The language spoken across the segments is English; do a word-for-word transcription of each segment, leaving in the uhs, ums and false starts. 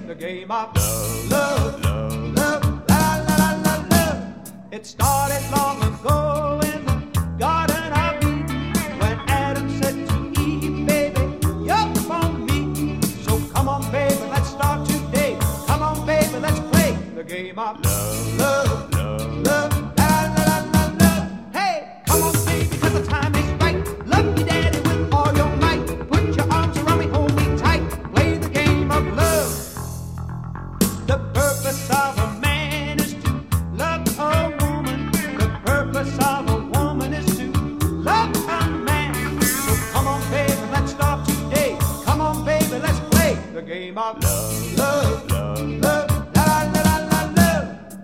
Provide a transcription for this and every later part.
the game of love, love, love, love, la la la la love. It started long ago in the Garden of Eden when Adam said to Eve, baby, you're for me. So come on, baby, let's start today. Come on, baby, let's play the game of love, love, love, love, la la la la love. Hey, come on, baby, 'cause the time is right. Love me, daddy, with all your might. Put your arms around me, hold me tight. Play the game of love. The purpose of a man is to love a woman. The purpose of a woman is to love a man. So come on, baby, let's start today. Come on, baby, let's play the game of love, love, love, love, la la la la love.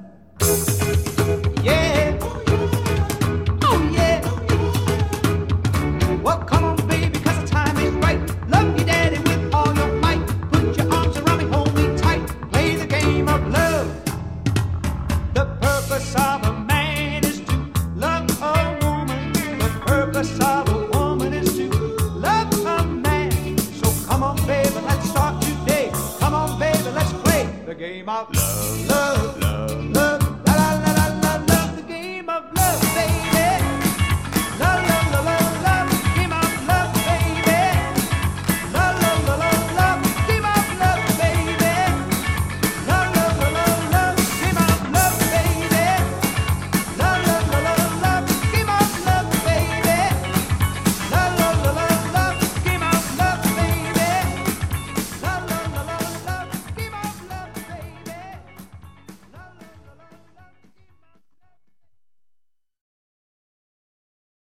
Yeah. Oh yeah. Well, come on, baby, 'cause the time is right. Love you, daddy, with all your might. Put your arms around me, hold me tight. Play the game of love. The purpose of a man is to love a woman. The purpose of a woman is to love a man. So come on, baby, let's start today. Come on, baby, let's play the game of love, love, love.